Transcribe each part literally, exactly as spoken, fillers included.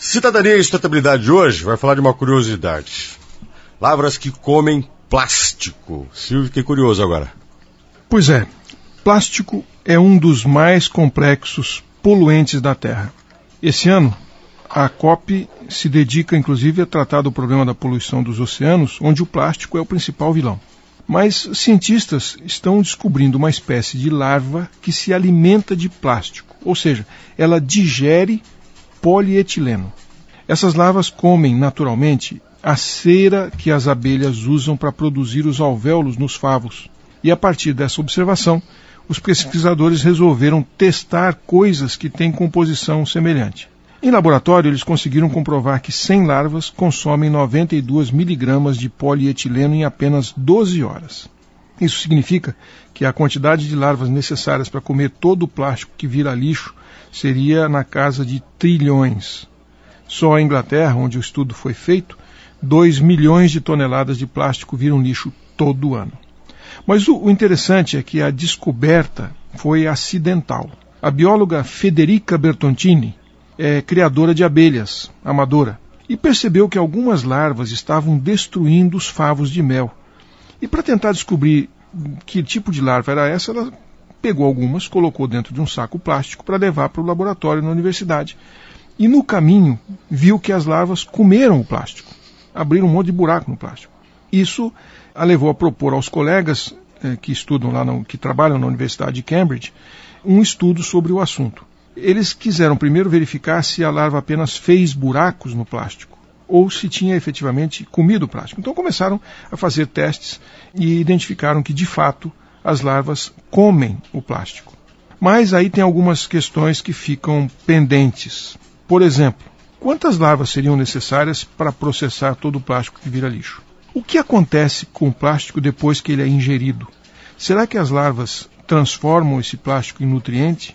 Cidadania e Sustentabilidade de hoje vai falar de uma curiosidade. Lavras que comem plástico. Silvio, fiquei curioso agora. Pois é, plástico é um dos mais complexos poluentes da Terra. Esse ano, a COP se dedica inclusive a tratar do problema da poluição dos oceanos, onde o plástico é o principal vilão. Mas cientistas estão descobrindo uma espécie de larva que se alimenta de plástico, ou seja, ela digere polietileno. Essas larvas comem naturalmente a cera que as abelhas usam para produzir os alvéolos nos favos. E a partir dessa observação, os pesquisadores resolveram testar coisas que têm composição semelhante. Em laboratório, eles conseguiram comprovar que cem larvas consomem noventa e dois miligramas de polietileno em apenas doze horas. Isso significa que a quantidade de larvas necessárias para comer todo o plástico que vira lixo seria na casa de trilhões. Só a Inglaterra, onde o estudo foi feito, dois milhões de toneladas de plástico viram lixo todo ano. Mas o, o interessante é que a descoberta foi acidental. A bióloga Federica Bertoncini é criadora de abelhas, amadora, e percebeu que algumas larvas estavam destruindo os favos de mel. E para tentar descobrir que tipo de larva era essa, ela pegou algumas, colocou dentro de um saco plástico para levar para o laboratório na universidade. E no caminho viu que as larvas comeram o plástico, abriram um monte de buraco no plástico. Isso a levou a propor aos colegas eh, que estudam lá, no, que trabalham na Universidade de Cambridge, um estudo sobre o assunto. Eles quiseram primeiro verificar se a larva apenas fez buracos no plástico ou se tinha efetivamente comido o plástico. Então começaram a fazer testes e identificaram que, de fato, as larvas comem o plástico. Mas aí tem algumas questões que ficam pendentes. Por exemplo, quantas larvas seriam necessárias para processar todo o plástico que vira lixo? O que acontece com o plástico depois que ele é ingerido? Será que as larvas transformam esse plástico em nutriente?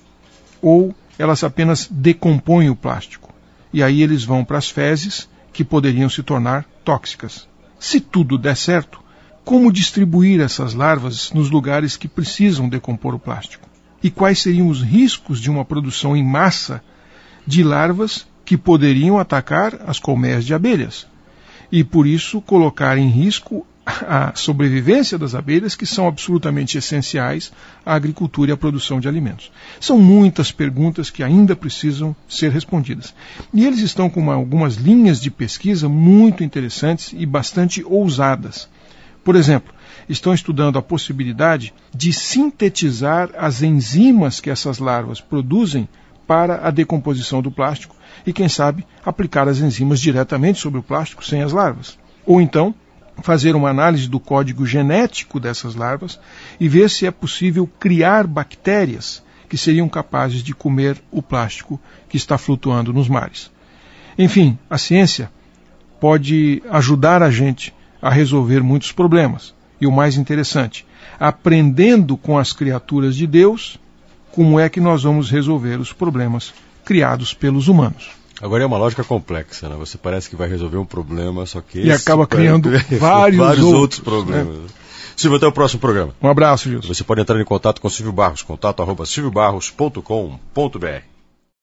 Ou elas apenas decompõem o plástico? E aí eles vão para as fezes, que poderiam se tornar tóxicas. Se tudo der certo, como distribuir essas larvas nos lugares que precisam decompor o plástico? E quais seriam os riscos de uma produção em massa de larvas que poderiam atacar as colmeias de abelhas? E por isso colocar em risco a sobrevivência das abelhas, que são absolutamente essenciais à agricultura e à produção de alimentos. São muitas perguntas que ainda precisam ser respondidas. E eles estão com uma, algumas linhas de pesquisa muito interessantes e bastante ousadas. Por exemplo, estão estudando a possibilidade de sintetizar as enzimas que essas larvas produzem para a decomposição do plástico e, quem sabe, aplicar as enzimas diretamente sobre o plástico sem as larvas. Ou então, fazer uma análise do código genético dessas larvas e ver se é possível criar bactérias que seriam capazes de comer o plástico que está flutuando nos mares. Enfim, a ciência pode ajudar a gente a resolver muitos problemas. E o mais interessante, aprendendo com as criaturas de Deus, como é que nós vamos resolver os problemas criados pelos humanos. Agora é uma lógica complexa, né? Você parece que vai resolver um problema, só que... E acaba criando vários, vários outros, outros problemas. Né? Silvio, até o próximo programa. Um abraço, Gilson. Você pode entrar em contato com o Silvio Barros, contato arroba silvio barros ponto com ponto br.